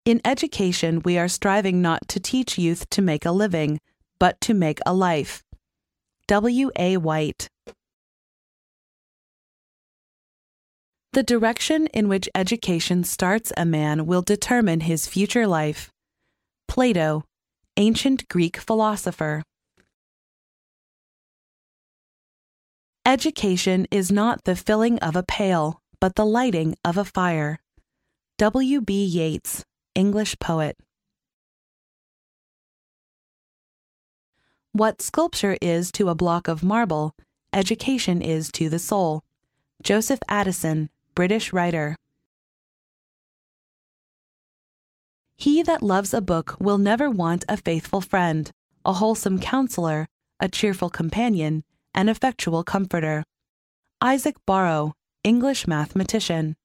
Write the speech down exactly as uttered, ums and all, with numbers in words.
In education, we are striving not to teach youth to make a living, but to make a life. W A White. The direction in which education starts a man will determine his future life. Plato, ancient Greek philosopher. Education is not the filling of a pail, but the lighting of a fire. W B Yeats, English poet. What sculpture is to a block of marble, education is to the soul. Joseph Addison, British writer. He that loves a book will never want a faithful friend, a wholesome counselor, a cheerful companion, an effectual comforter. Isaac Barrow, English mathematician.